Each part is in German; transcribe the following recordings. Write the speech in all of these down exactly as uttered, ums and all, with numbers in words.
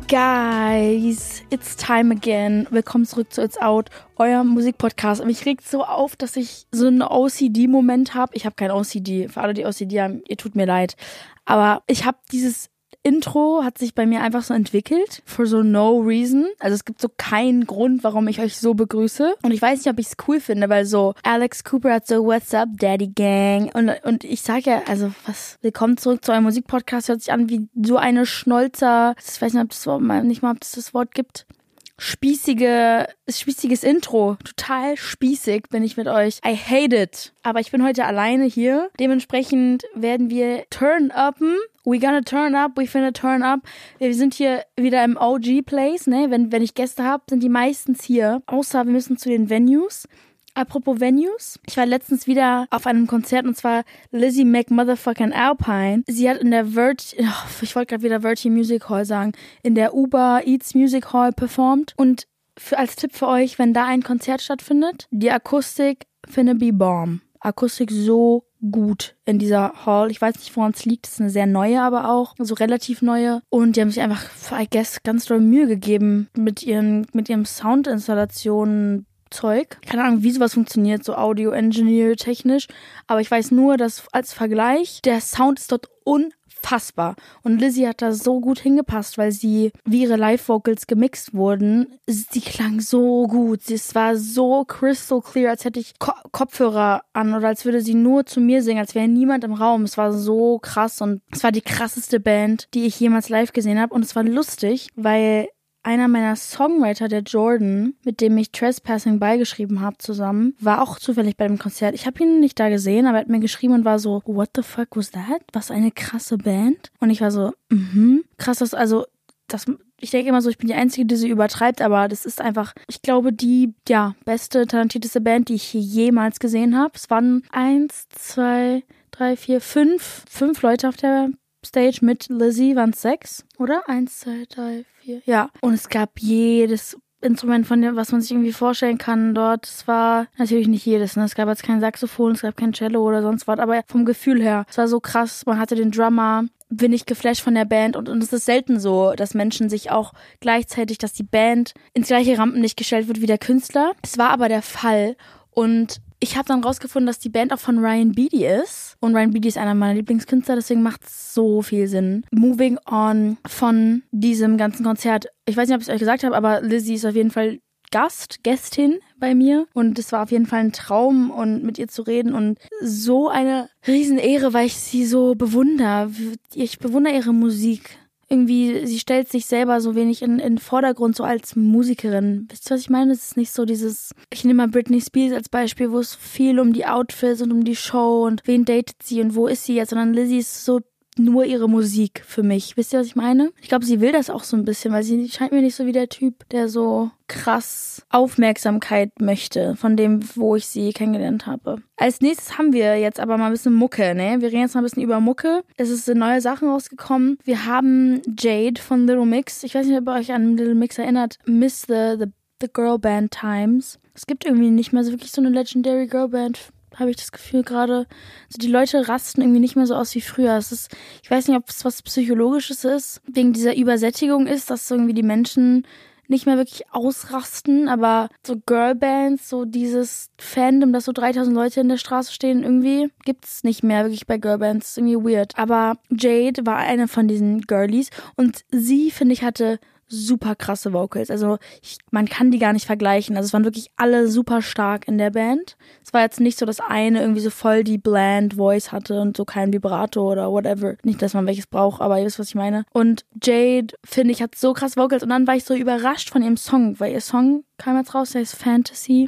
Guys, it's time again. Willkommen zurück zu It's Out, euer Musikpodcast. Und mich regt so auf, dass ich so einen O C D-Moment habe. Ich habe kein O C D. Für alle, die O C D haben, ihr tut mir leid. Aber ich habe dieses Intro, hat sich bei mir einfach so entwickelt. For so no reason. Also es gibt so keinen Grund, warum ich euch so begrüße. Und ich weiß nicht, ob ich es cool finde, weil so Alex Cooper hat so What's up, Daddy Gang. Und, und ich sage ja, also was, willkommen zurück zu eurem Musikpodcast. Hört sich an wie so eine Schnolzer, ich weiß nicht, ob das Wort, nicht mal, ob es das Wort gibt. Spießige, spießiges Intro. Total spießig bin ich mit euch. I hate it. Aber ich bin heute alleine hier. Dementsprechend werden wir turn upen. We gonna turn up, we finna turn up. Wir sind hier wieder im O G-Place, ne? Wenn, wenn ich Gäste habe, sind die meistens hier. Außer wir müssen zu den Venues. Apropos Venues, ich war letztens wieder auf einem Konzert und zwar Lizzie McMotherfucking Alpine. Sie hat in der Vert, oh, ich wollte gerade wieder Virtue Music Hall sagen, in der Uber Eats Music Hall performt. Und für, als Tipp für euch, wenn da ein Konzert stattfindet, die Akustik finna be bomb. Akustik so gut in dieser Hall. Ich weiß nicht, woran es liegt. Es ist eine sehr neue, aber auch so relativ neue. Und die haben sich einfach, I guess, ganz doll Mühe gegeben mit ihren, mit ihren Soundinstallationen. Zeug. Keine Ahnung, wie sowas funktioniert, so Audio-Engineer-technisch. Aber ich weiß nur, dass als Vergleich, der Sound ist dort unfassbar. Und Lizzie hat da so gut hingepasst, weil sie, wie ihre Live-Vocals gemixt wurden, sie klang so gut. Es war so crystal clear, als hätte ich Ko- Kopfhörer an oder als würde sie nur zu mir singen, als wäre niemand im Raum. Es war so krass und es war die krasseste Band, die ich jemals live gesehen habe. Und es war lustig, weil einer meiner Songwriter, der Jordan, mit dem ich Trespassing beigeschrieben habe zusammen, war auch zufällig bei dem Konzert. Ich habe ihn nicht da gesehen, aber er hat mir geschrieben und war so, what the fuck was that? Was eine krasse Band. Und ich war so, mhm, krass, das, also, das, ich denke immer so, ich bin die Einzige, die sie übertreibt, aber das ist einfach, ich glaube, die, ja, beste, talentierteste Band, die ich hier jemals gesehen habe. Es waren eins, zwei, drei, vier, fünf, fünf Leute auf der Stage mit Lizzie, waren es sechs, oder? Eins, zwei, drei, vier, ja. Und es gab jedes Instrument, von dem, was man sich irgendwie vorstellen kann dort. Es war natürlich nicht jedes, ne? Es gab jetzt kein Saxophon, es gab kein Cello oder sonst was, aber vom Gefühl her, es war so krass. Man hatte den Drummer, bin ich geflasht von der Band und, und es ist selten so, dass Menschen sich auch gleichzeitig, dass die Band ins gleiche Rampenlicht gestellt wird wie der Künstler. Es war aber der Fall und ich habe dann rausgefunden, dass die Band auch von Ryan Beatty ist. Und Ryan Beatty ist einer meiner Lieblingskünstler, deswegen macht es so viel Sinn. Moving on von diesem ganzen Konzert. Ich weiß nicht, ob ich es euch gesagt habe, aber Lizzie ist auf jeden Fall Gast, Gästin bei mir. Und es war auf jeden Fall ein Traum, und mit ihr zu reden. Und so eine Riesenehre, weil ich sie so bewundere. Ich bewundere ihre Musik. Irgendwie, sie stellt sich selber so wenig in in den Vordergrund, so als Musikerin. Wisst ihr, was ich meine? Es ist nicht so dieses, ich nehme mal Britney Spears als Beispiel, wo es viel um die Outfits und um die Show und wen datet sie und wo ist sie jetzt, sondern Lizzie ist so nur ihre Musik für mich. Wisst ihr, was ich meine? Ich glaube, sie will das auch so ein bisschen, weil sie scheint mir nicht so wie der Typ, der so krass Aufmerksamkeit möchte, von dem, wo ich sie kennengelernt habe. Als nächstes haben wir jetzt aber mal ein bisschen Mucke, ne? Wir reden jetzt mal ein bisschen über Mucke. Es ist neue Sachen rausgekommen. Wir haben Jade von Little Mix. Ich weiß nicht, ob ihr euch an Little Mix erinnert. Miss the, the, the Girl Band Times. Es gibt irgendwie nicht mehr so wirklich so eine Legendary Girl Band, habe ich das Gefühl gerade. Also die Leute rasten irgendwie nicht mehr so aus wie früher. Es ist, ich weiß nicht, ob es was Psychologisches ist, wegen dieser Übersättigung ist, dass irgendwie die Menschen nicht mehr wirklich ausrasten, aber so Girlbands, so dieses Fandom, dass so dreitausend Leute in der Straße stehen, irgendwie gibt's nicht mehr wirklich bei Girlbands. Das ist irgendwie weird. Aber Jade war eine von diesen Girlies und sie, finde ich, hatte super krasse Vocals. Also ich, man kann die gar nicht vergleichen. Also es waren wirklich alle super stark in der Band. Es war jetzt nicht so, dass eine irgendwie so voll die bland Voice hatte und so kein Vibrato oder whatever. Nicht, dass man welches braucht, aber ihr wisst, was ich meine. Und Jade, finde ich, hat so krass Vocals und dann war ich so überrascht von ihrem Song, weil ihr Song kam jetzt raus, der heißt Fantasy.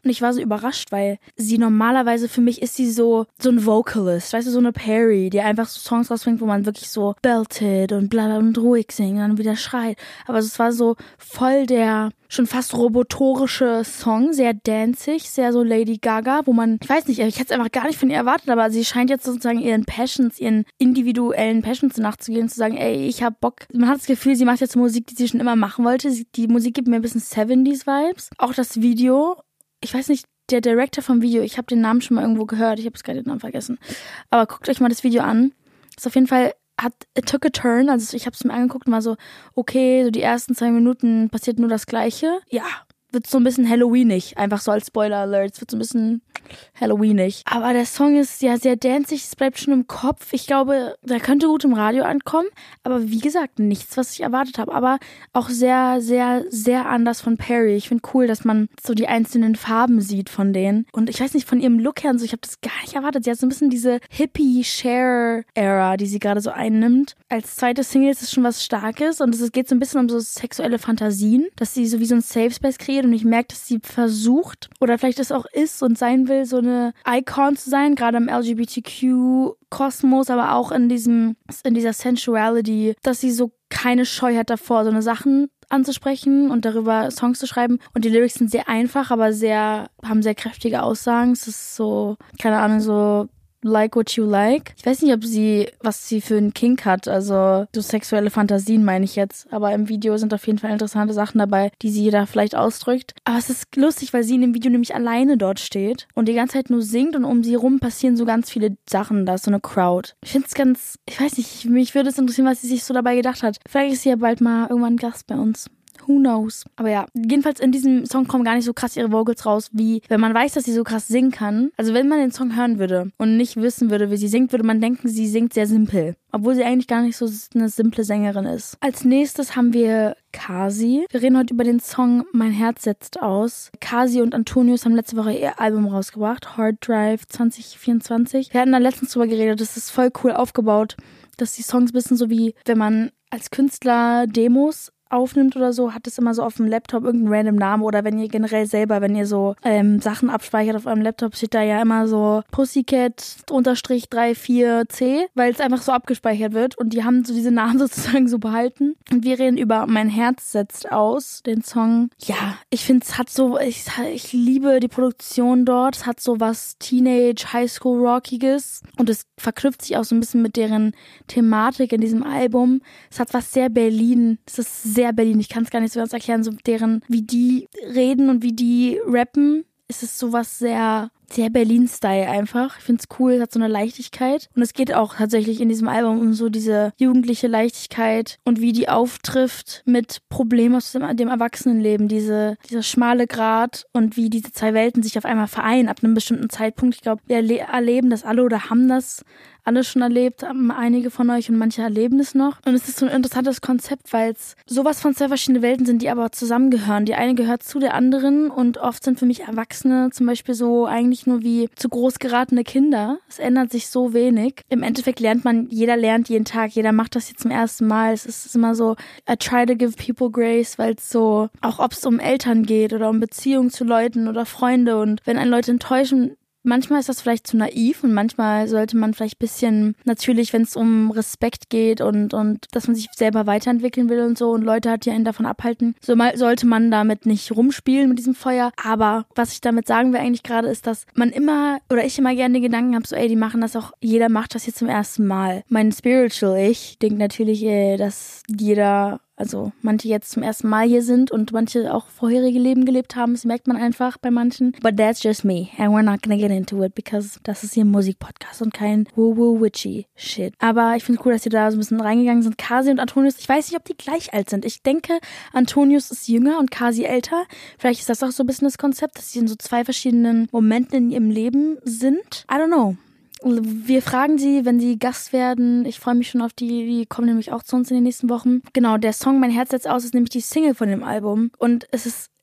Und ich war so überrascht, weil sie normalerweise, für mich ist sie so, so ein Vocalist, weißt du, so eine Perry, die einfach so Songs rausbringt, wo man wirklich so beltet und bla und ruhig singt und dann wieder schreit. Aber es war so voll der schon fast robotorische Song, sehr danzig, sehr so Lady Gaga, wo man, ich weiß nicht, ich hätte es einfach gar nicht von ihr erwartet, aber sie scheint jetzt sozusagen ihren Passions, ihren individuellen Passions nachzugehen und zu sagen, ey, ich hab Bock. Man hat das Gefühl, sie macht jetzt Musik, die sie schon immer machen wollte. Sie, die Musik gibt mir ein bisschen siebziger-Vibes. Auch das Video, ich weiß nicht, der Director vom Video, ich habe den Namen schon mal irgendwo gehört, ich habe jetzt gerade den Namen vergessen. Aber guckt euch mal das Video an. Ist auf jeden Fall, hat, it took a turn, also ich habe es mir angeguckt und war so, okay, so die ersten zwei Minuten passiert nur das Gleiche. Ja, wird so ein bisschen Halloweenig, einfach so als Spoiler-Alert, es wird so ein bisschen Halloweenig. Aber der Song ist ja sehr danzig, es bleibt schon im Kopf. Ich glaube, der könnte gut im Radio ankommen, aber wie gesagt, nichts, was ich erwartet habe. Aber auch sehr, sehr, sehr anders von Perry. Ich finde cool, dass man so die einzelnen Farben sieht von denen. Und ich weiß nicht, von ihrem Look her und so, ich habe das gar nicht erwartet. Sie hat so ein bisschen diese Hippie-Share-Era, die sie gerade so einnimmt. Als zweite Single ist es schon was Starkes und es geht so ein bisschen um so sexuelle Fantasien, dass sie so wie so ein Safe Space kreiert und ich merke, dass sie versucht oder vielleicht es auch ist und sein will, so eine Icon zu sein, gerade im L G B T Q-Kosmos, aber auch in diesem, in dieser Sensuality, dass sie so keine Scheu hat davor, so eine Sachen anzusprechen und darüber Songs zu schreiben. Und die Lyrics sind sehr einfach, aber sehr, haben sehr kräftige Aussagen. Es ist so, keine Ahnung, so like what you like. Ich weiß nicht, ob sie, was sie für einen Kink hat, also so sexuelle Fantasien meine ich jetzt, aber im Video sind auf jeden Fall interessante Sachen dabei, die sie da vielleicht ausdrückt. Aber es ist lustig, weil sie in dem Video nämlich alleine dort steht und die ganze Zeit nur singt und um sie rum passieren so ganz viele Sachen, da ist so eine Crowd. Ich finde es ganz, ich weiß nicht, mich würde es interessieren, was sie sich so dabei gedacht hat. Vielleicht ist sie ja bald mal irgendwann Gast bei uns. Who knows? Aber ja, jedenfalls in diesem Song kommen gar nicht so krass ihre Vocals raus, wie wenn man weiß, dass sie so krass singen kann. Also wenn man den Song hören würde und nicht wissen würde, wie sie singt, würde man denken, sie singt sehr simpel. Obwohl sie eigentlich gar nicht so eine simple Sängerin ist. Als nächstes haben wir Kasi. Wir reden heute über den Song Mein Herz setzt aus. Kasi und Antonius haben letzte Woche ihr Album rausgebracht, Hard Drive zwanzig vierundzwanzig. Wir hatten da letztens drüber geredet, das ist voll cool aufgebaut, dass die Songs ein bisschen so wie, wenn man als Künstler Demos aufnimmt oder so, hat es immer so auf dem Laptop irgendeinen random Namen oder wenn ihr generell selber, wenn ihr so ähm, Sachen abspeichert auf eurem Laptop, steht da ja immer so Pussycat unterstrich drei vier C, weil es einfach so abgespeichert wird und die haben so diese Namen sozusagen so behalten. Und wir reden über Mein Herz setzt aus, den Song. Ja, ich finde, es hat so, ich, ich liebe die Produktion dort, es hat so was Teenage, Highschool Rockiges und es verknüpft sich auch so ein bisschen mit deren Thematik in diesem Album. Es hat was sehr Berlin, es ist sehr sehr Berlin. Ich kann es gar nicht so ganz erklären, so deren, wie die reden und wie die rappen. Es ist sowas sehr, sehr Berlin-Style einfach. Ich finde es cool, es hat so eine Leichtigkeit. Und es geht auch tatsächlich in diesem Album um so diese jugendliche Leichtigkeit und wie die auftrifft mit Problemen aus dem, dem Erwachsenenleben. Diese, dieser schmale Grat und wie diese zwei Welten sich auf einmal vereinen ab einem bestimmten Zeitpunkt. Ich glaube, wir erle- erleben das alle oder haben das alle schon erlebt, haben einige von euch und manche erleben es noch. Und es ist so ein interessantes Konzept, weil es sowas von zwei verschiedene Welten sind, die aber zusammengehören. Die eine gehört zu der anderen und oft sind für mich Erwachsene zum Beispiel so eigentlich nur wie zu groß geratene Kinder. Es ändert sich so wenig. Im Endeffekt lernt man, jeder lernt jeden Tag, jeder macht das jetzt zum ersten Mal. Es ist immer so, I try to give people grace, weil es so, auch ob es um Eltern geht oder um Beziehungen zu Leuten oder Freunde und wenn einen Leute enttäuschen, manchmal ist das vielleicht zu naiv und manchmal sollte man vielleicht ein bisschen, natürlich, wenn es um Respekt geht und, und dass man sich selber weiterentwickeln will und so und Leute hat, die einen davon abhalten, so mal sollte man damit nicht rumspielen mit diesem Feuer. Aber was ich damit sagen will eigentlich gerade ist, dass man immer, oder ich immer gerne den Gedanken habe, so ey, die machen das auch, jeder macht das jetzt zum ersten Mal. Mein Spiritual Ich denkt natürlich, ey, dass jeder, also manche jetzt zum ersten Mal hier sind und manche auch vorherige Leben gelebt haben. Das merkt man einfach bei manchen. But that's just me. And we're not gonna get into it, because das ist hier ein Musikpodcast und kein woo-woo-witchy shit. Aber ich finde es cool, dass sie da so ein bisschen reingegangen sind. Kasi und Antonius, ich weiß nicht, ob die gleich alt sind. Ich denke, Antonius ist jünger und Kasi älter. Vielleicht ist das auch so ein bisschen das Konzept, dass sie in so zwei verschiedenen Momenten in ihrem Leben sind. I don't know. Wir fragen sie, wenn sie Gast werden. Ich freue mich schon auf die, die kommen nämlich auch zu uns in den nächsten Wochen. Genau, der Song Mein Herz setzt aus ist nämlich die Single von dem Album. Und es ist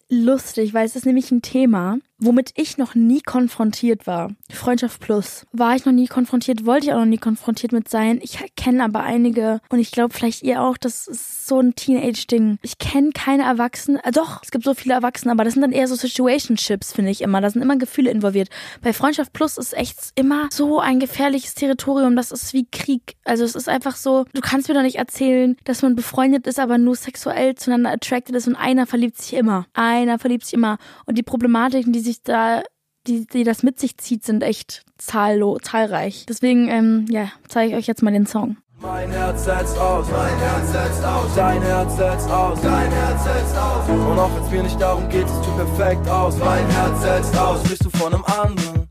lustig, weil es ist nämlich ein Thema, womit ich noch nie konfrontiert war. Freundschaft plus. War ich noch nie konfrontiert, wollte ich auch noch nie konfrontiert mit sein. Ich kenne aber einige und ich glaube vielleicht ihr auch, das ist so ein Teenage-Ding. Ich kenne keine Erwachsenen, äh, doch, es gibt so viele Erwachsene, aber das sind dann eher so Situationships, finde ich immer. Da sind immer Gefühle involviert. Bei Freundschaft plus ist echt immer so ein gefährliches Territorium, das ist wie Krieg. Also es ist einfach so, du kannst mir doch nicht erzählen, dass man befreundet ist, aber nur sexuell zueinander attracted ist und einer verliebt sich immer. Einer verliebt sich immer. Und die Problematiken, die sich da, die, die das mit sich zieht, sind echt zahllo, zahlreich. Deswegen, ähm, ja, zeige ich euch jetzt mal den Song. Mein Herz setzt aus, mein Herz setzt aus, dein Herz setzt aus, dein Herz setzt aus. Und auch wenn es mir nicht darum geht, es tut perfekt aus. Mein Herz setzt aus, bist du von einem anderen.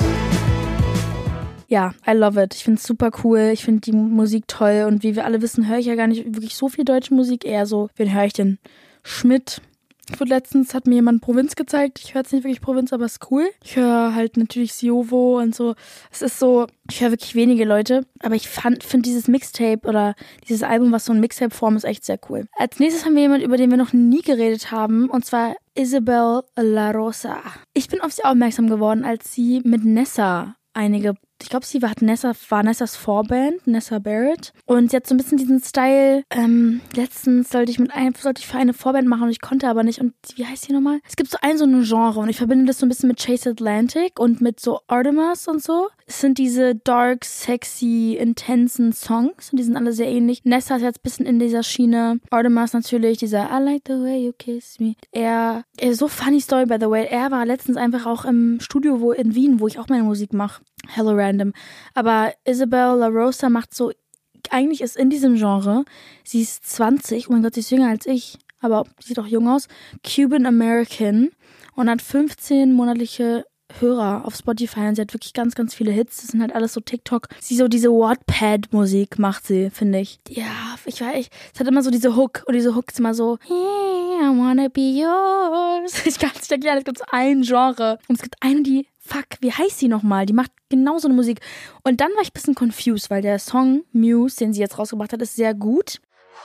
Ja, I love it. Ich finde es super cool. Ich finde die Musik toll. Und wie wir alle wissen, höre ich ja gar nicht wirklich so viel deutsche Musik. Eher so, wen höre ich denn? Schmidt. Und letztens hat mir jemand Provinz gezeigt. Ich höre jetzt nicht wirklich Provinz, aber ist cool. Ich höre halt natürlich Siovo und so. Es ist so, ich höre wirklich wenige Leute. Aber ich finde dieses Mixtape oder dieses Album, was so in Mixtape-Form ist, echt sehr cool. Als nächstes haben wir jemanden, über den wir noch nie geredet haben. Und zwar Isabel La Rosa. Ich bin auf sie aufmerksam geworden, als sie mit Nessa einige, ich glaube, sie war, Nessa, war Nessas Vorband, Nessa Barrett. Und sie hat so ein bisschen diesen Style, ähm, letztens sollte ich mit einem, sollte ich für eine Vorband machen und ich konnte aber nicht. Und wie heißt die nochmal? Es gibt so ein so ein Genre und ich verbinde das so ein bisschen mit Chase Atlantic und mit so Artemis und so. Es sind diese dark, sexy, intensen Songs und die sind alle sehr ähnlich. Nessa ist jetzt ein bisschen in dieser Schiene. Artemis natürlich, dieser I like the way you kiss me. Er, er so funny Story by the way. Er war letztens einfach auch im Studio wo in Wien, wo ich auch meine Musik mache. Hello random. Aber Isabel La Rosa macht so, eigentlich ist in diesem Genre, sie ist zwanzig, oh mein Gott, sie ist jünger als ich, aber sieht auch jung aus, Cuban American und hat fünfzehn monatliche Hörer auf Spotify und sie hat wirklich ganz, ganz viele Hits. Das sind halt alles so TikTok. Sie so diese Wattpad-Musik macht sie, finde ich. Ja, ich weiß, ich, es hat immer so diese Hook und diese Hook ist immer so hey, I wanna be yours. Ich kann es nicht erklären, es gibt so ein Genre und es gibt eine, die fuck, wie heißt sie nochmal? Die macht genau so eine Musik. Und dann war ich ein bisschen confused, weil der Song Muse, den sie jetzt rausgebracht hat, ist sehr gut.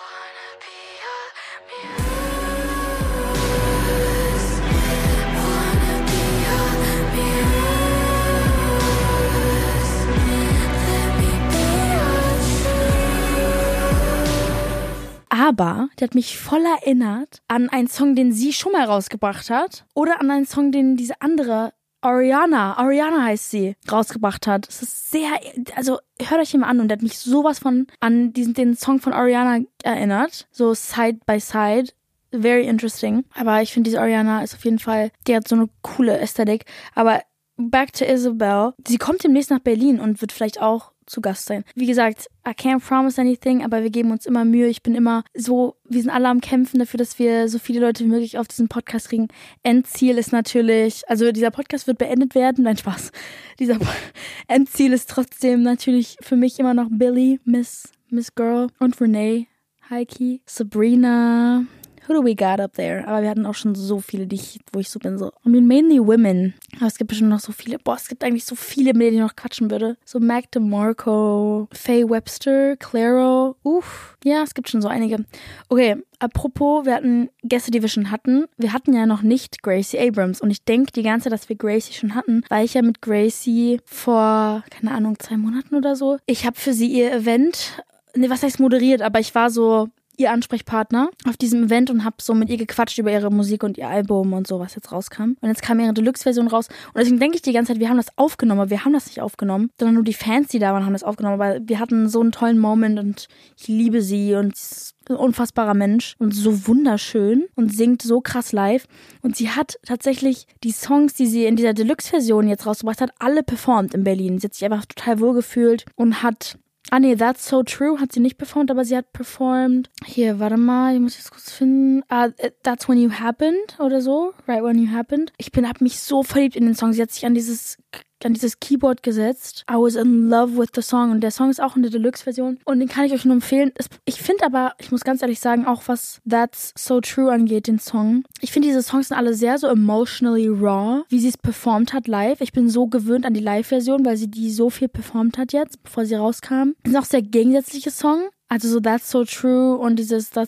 Aber der hat mich voll erinnert an einen Song, den sie schon mal rausgebracht hat. Oder an einen Song, den diese andere Ariana, Ariana heißt sie, rausgebracht hat. Es ist sehr, also hört euch ihn mal an und der hat mich sowas von an diesen den Song von Ariana erinnert. So Side by Side. Very interesting. Aber ich finde, diese Ariana ist auf jeden Fall, die hat so eine coole Ästhetik. Aber back to Isabel. Sie kommt demnächst nach Berlin und wird vielleicht auch zu Gast sein. Wie gesagt, I can't promise anything, aber wir geben uns immer Mühe. Ich bin immer so, wir sind alle am Kämpfen dafür, dass wir so viele Leute wie möglich auf diesen Podcast kriegen. Endziel ist natürlich, also dieser Podcast wird beendet werden. Nein, Spaß. Dieser Endziel ist trotzdem natürlich für mich immer noch Billy, Miss, Miss Girl und Renee, Heike, Sabrina. Who do we got up there? Aber wir hatten auch schon so viele, die ich, wo ich so bin, so, I mean, mainly women. Aber es gibt bestimmt noch so viele. Boah, es gibt eigentlich so viele, mit denen ich noch quatschen würde. So Mac DeMarco, Faye Webster, Clairo. Uff. Ja, es gibt schon so einige. Okay, apropos, wir hatten Gäste, die wir schon hatten. Wir hatten ja noch nicht Gracie Abrams. Und ich denke die ganze Zeit, dass wir Gracie schon hatten, weil ich ja mit Gracie vor, keine Ahnung, zwei Monaten oder so, ich habe für sie ihr Event, ne, was heißt moderiert, aber ich war so ihr Ansprechpartner auf diesem Event und habe so mit ihr gequatscht über ihre Musik und ihr Album und so, was jetzt rauskam. Und jetzt kam ihre Deluxe-Version raus. Und deswegen denke ich die ganze Zeit, wir haben das aufgenommen, aber wir haben das nicht aufgenommen, sondern nur die Fans, die da waren, haben das aufgenommen. Aber wir hatten so einen tollen Moment und ich liebe sie und sie ist ein unfassbarer Mensch und so wunderschön und singt so krass live. Und sie hat tatsächlich die Songs, die sie in dieser Deluxe-Version jetzt rausgebracht hat, alle performt in Berlin. Sie hat sich einfach total wohl gefühlt und hat Ah nee, That's So True hat sie nicht performt, aber sie hat performt. Hier, warte mal, ich muss jetzt kurz finden. Uh, That's When You Happened oder so. Right When You Happened. Ich bin, hab mich so verliebt in den Song. Sie hat sich an dieses an dieses Keyboard gesetzt. I was in love with the song. Und der Song ist auch in der Deluxe-Version. Und den kann ich euch nur empfehlen. Ich finde aber, ich muss ganz ehrlich sagen, auch was That's So True angeht, den Song. Ich finde, diese Songs sind alle sehr so emotionally raw, wie sie es performt hat live. Ich bin so gewöhnt an die Live-Version, weil sie die so viel performt hat jetzt, bevor sie rauskam. Das sind auch sehr gegensätzliche Songs. Also so That's So True und dieses That's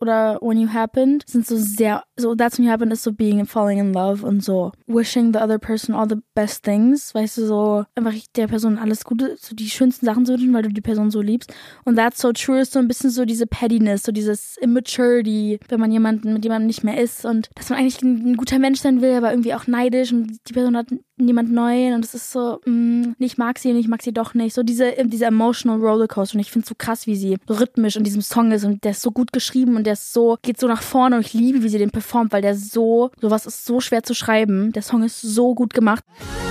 oder When You Happened sind so sehr, so That's When You Happened ist so being falling in love und so wishing the other person all the best things, weißt du, so einfach der Person alles Gute, so die schönsten Sachen zu wünschen, weil du die Person so liebst. Und That's So True ist so ein bisschen so diese Pettiness, so dieses Immaturity, wenn man jemanden mit jemandem nicht mehr ist und dass man eigentlich ein, ein guter Mensch sein will, aber irgendwie auch neidisch und die Person hat niemand Neuen und es ist so, mh, ich mag sie und ich mag sie doch nicht. So diese, diese emotional Rollercoaster und ich finde es so krass, wie sie so rhythmisch in diesem Song ist und der ist so gut geschrieben und der ist so, geht so nach vorne und ich liebe, wie sie den performt, weil der so, sowas ist so schwer zu schreiben. Der Song ist so gut gemacht.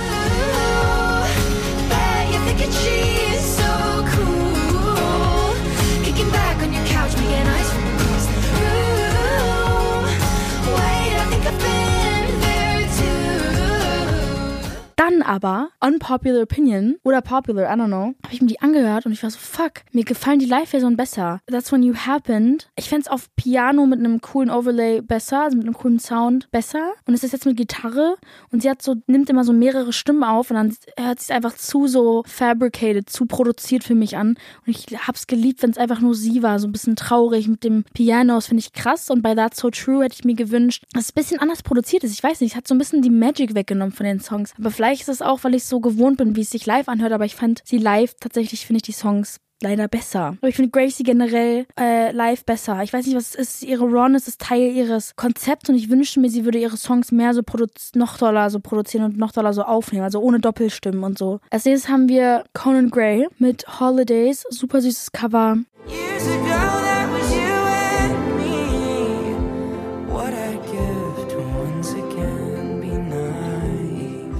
Dann aber, Unpopular Opinion oder Popular, I don't know, habe ich mir die angehört und ich war so, fuck, mir gefallen die Live-Version besser. That's When You Happened. Ich fände es auf Piano mit einem coolen Overlay besser, also mit einem coolen Sound besser. Und es ist jetzt mit Gitarre und sie hat so, nimmt immer so mehrere Stimmen auf und dann hört sich einfach zu so fabricated, zu produziert für mich an. Und ich hab's geliebt, wenn es einfach nur sie war, so ein bisschen traurig mit dem Piano, das finde ich krass. Und bei That's So True hätte ich mir gewünscht, dass es ein bisschen anders produziert ist. Ich weiß nicht, es hat so ein bisschen die Magic weggenommen von den Songs. Aber vielleicht ist es auch, weil ich so gewohnt bin, wie es sich live anhört, aber ich fand sie live, tatsächlich finde ich die Songs leider besser. Aber ich finde Gracie generell äh, live besser. Ich weiß nicht, was es ist. Ihre Rawness ist Teil ihres Konzepts und ich wünschte mir, sie würde ihre Songs mehr so produz- noch doller so produzieren und noch doller so aufnehmen, also ohne Doppelstimmen und so. Als nächstes haben wir Conan Gray mit Holidays, super süßes Cover. Years ago, that was you and me. What I'd give to once again be naive.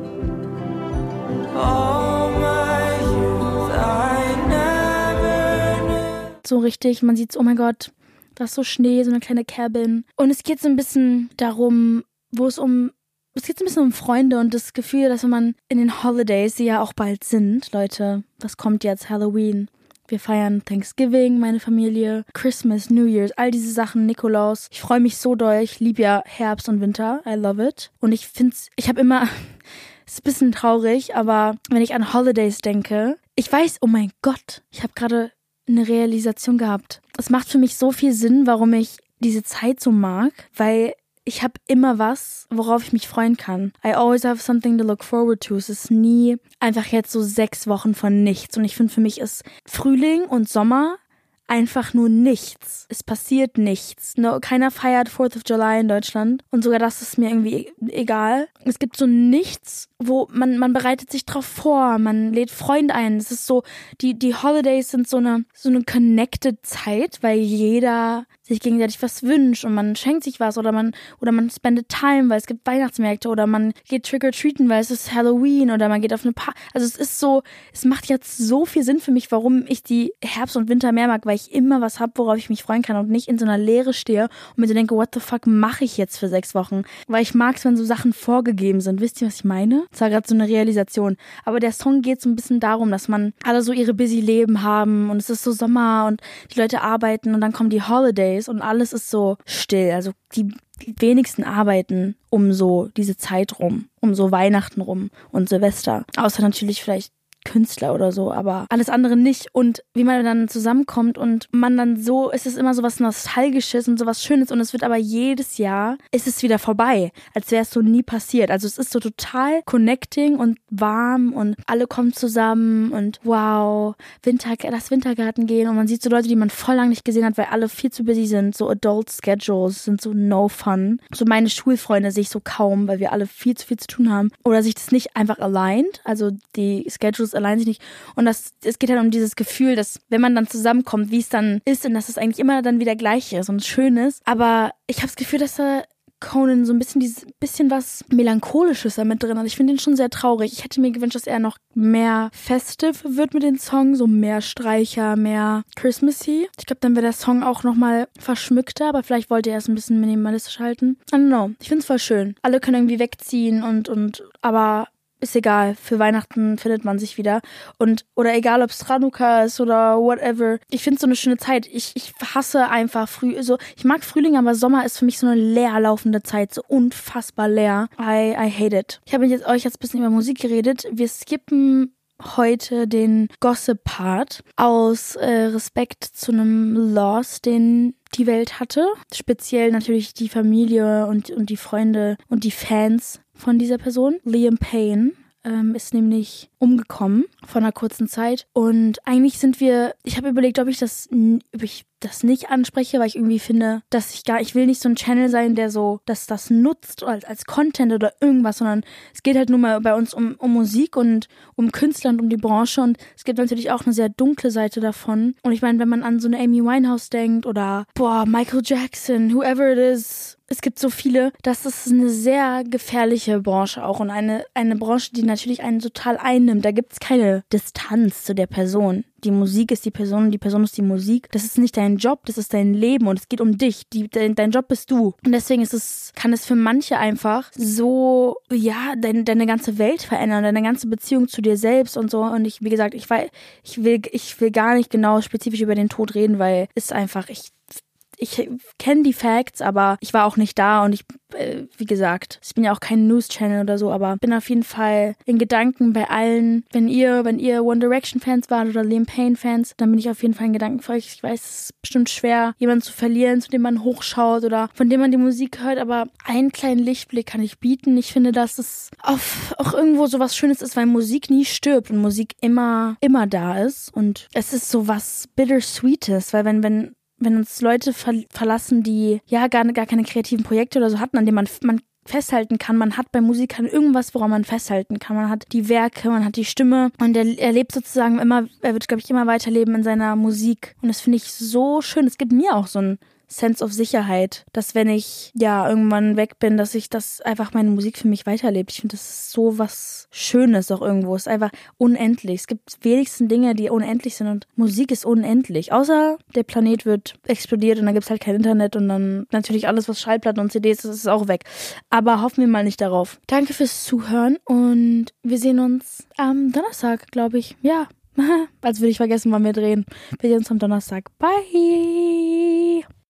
All my youth I never knew. So richtig, man sieht, oh mein Gott, da ist so Schnee, so eine kleine Cabin. Und es geht so ein bisschen darum, wo es um, es geht so ein bisschen um Freunde und das Gefühl, dass wenn man in den Holidays, die ja auch bald sind, Leute, was kommt jetzt? Halloween. Wir feiern Thanksgiving, meine Familie, Christmas, New Year's, all diese Sachen, Nikolaus. Ich freue mich so doll. Ich liebe ja Herbst und Winter. I love it. Und ich find's, ich habe immer, es ist ein bisschen traurig, aber wenn ich an Holidays denke, ich weiß, oh mein Gott, ich habe gerade eine Realisation gehabt. Es macht für mich so viel Sinn, warum ich diese Zeit so mag, weil ich habe immer was, worauf ich mich freuen kann. I always have something to look forward to. Es ist nie einfach jetzt so sechs Wochen von nichts. Und ich finde, für mich ist Frühling und Sommer einfach nur nichts. Es passiert nichts. No, keiner feiert Fourth of July in Deutschland. Und sogar das ist mir irgendwie egal. Es gibt so nichts, wo man, man bereitet sich drauf vor. Man lädt Freunde ein. Es ist so, die, die Holidays sind so eine, so eine connected Zeit, weil jeder sich gegenseitig was wünscht und man schenkt sich was oder man, oder man spendet Time, weil es gibt Weihnachtsmärkte oder man geht trick-or-treaten, weil es ist Halloween oder man geht auf eine Party. Also es ist so, es macht jetzt so viel Sinn für mich, warum ich die Herbst und Winter mehr mag, weil ich immer was habe, worauf ich mich freuen kann und nicht in so einer Leere stehe und mir so denke, what the fuck mache ich jetzt für sechs Wochen? Weil ich mag es, wenn so Sachen vorgegeben sind. Wisst ihr, was ich meine? Das war gerade so eine Realisation. Aber der Song geht so ein bisschen darum, dass man alle so ihre busy Leben haben und es ist so Sommer und die Leute arbeiten und dann kommen die Holidays und alles ist so still. Also die, die wenigsten arbeiten um so diese Zeit rum, um so Weihnachten rum und Silvester. Außer natürlich vielleicht Künstler oder so, aber alles andere nicht. Und wie man dann zusammenkommt und man dann so, ist es immer so was Nostalgisches und so was Schönes und es wird aber jedes Jahr, ist es wieder vorbei, als wäre es so nie passiert. Also es ist so total connecting und warm und alle kommen zusammen und wow, Winter, das Wintergarten gehen und man sieht so Leute, die man voll lang nicht gesehen hat, weil alle viel zu busy sind, so Adult Schedules sind so no fun. So meine Schulfreunde sehe ich so kaum, weil wir alle viel zu viel zu tun haben oder sich das nicht einfach aligned, also die Schedules allein sich nicht. Und das, es geht halt um dieses Gefühl, dass wenn man dann zusammenkommt, wie es dann ist und dass es eigentlich immer dann wieder gleich ist und schön ist. Aber ich habe das Gefühl, dass da Conan so ein bisschen dieses bisschen was Melancholisches da mit drin hat. Ich finde ihn schon sehr traurig. Ich hätte mir gewünscht, dass er noch mehr festive wird mit den Songs, so mehr Streicher, mehr Christmassy. Ich glaube, dann wäre der Song auch nochmal verschmückter, aber vielleicht wollte er es ein bisschen minimalistisch halten. I don't know. Ich finde es voll schön. Alle können irgendwie wegziehen und, und, aber ist egal, für Weihnachten findet man sich wieder. Und, oder egal, ob es Chanukka ist oder whatever. Ich finde es so eine schöne Zeit. Ich, ich hasse einfach früh, so, ich mag Frühling, aber Sommer ist für mich so eine leer laufende Zeit, so unfassbar leer. I, I hate it. Ich habe jetzt euch jetzt ein bisschen über Musik geredet. Wir skippen heute den Gossip-Part aus äh, Respekt zu einem Loss, den die Welt hatte. Speziell natürlich die Familie und, und die Freunde und die Fans von dieser Person. Liam Payne ähm, ist nämlich umgekommen vor einer kurzen Zeit. Und eigentlich sind wir, ich habe überlegt, ob ich das, ob ich das nicht anspreche, weil ich irgendwie finde, dass ich gar, ich will nicht so ein Channel sein, der so, dass das nutzt als, als Content oder irgendwas, sondern es geht halt nur mal bei uns um, um Musik und um Künstler und um die Branche und es gibt natürlich auch eine sehr dunkle Seite davon. Und ich meine, wenn man an so eine Amy Winehouse denkt oder, boah, Michael Jackson, whoever it is, es gibt so viele, das ist eine sehr gefährliche Branche auch und eine, eine Branche, die natürlich einen total einnimmt. Da gibt es keine Distanz zu der Person. Die Musik ist die Person und die Person ist die Musik. Das ist nicht dein Job, das ist dein Leben und es geht um dich. Die, dein, dein Job bist du. Und deswegen ist es, kann es für manche einfach so, ja, dein, deine ganze Welt verändern, deine ganze Beziehung zu dir selbst und so. Und ich, wie gesagt, ich weiß, ich will, ich will gar nicht genau spezifisch über den Tod reden, weil es einfach, ich Ich kenne die Facts, aber ich war auch nicht da und ich, äh, wie gesagt, ich bin ja auch kein News-Channel oder so, aber bin auf jeden Fall in Gedanken bei allen. Wenn ihr, wenn ihr One Direction-Fans wart oder Liam Payne-Fans, dann bin ich auf jeden Fall in Gedanken für euch. Ich weiß, es ist bestimmt schwer, jemanden zu verlieren, zu dem man hochschaut oder von dem man die Musik hört, aber einen kleinen Lichtblick kann ich bieten. Ich finde, dass es auf, auch irgendwo so was Schönes ist, weil Musik nie stirbt und Musik immer, immer da ist und es ist so was Bittersweetes, weil wenn, wenn wenn uns Leute ver- verlassen, die ja gar, gar keine kreativen Projekte oder so hatten, an denen man, man festhalten kann. Man hat bei Musikern irgendwas, woran man festhalten kann. Man hat die Werke, man hat die Stimme und er, er lebt sozusagen immer, er wird, glaube ich, immer weiterleben in seiner Musik. Und das finde ich so schön. Es gibt mir auch so ein Sense of Sicherheit, dass wenn ich ja irgendwann weg bin, dass ich das einfach meine Musik für mich weiterlebt. Ich finde, das ist so was Schönes auch irgendwo. Es ist einfach unendlich. Es gibt wenigstens Dinge, die unendlich sind und Musik ist unendlich. Außer der Planet wird explodiert und dann gibt es halt kein Internet und dann natürlich alles, was Schallplatten und C Ds ist, ist auch weg. Aber hoffen wir mal nicht darauf. Danke fürs Zuhören und wir sehen uns am Donnerstag, glaube ich. Ja, als würde ich vergessen, wann wir drehen. Wir sehen uns am Donnerstag. Bye!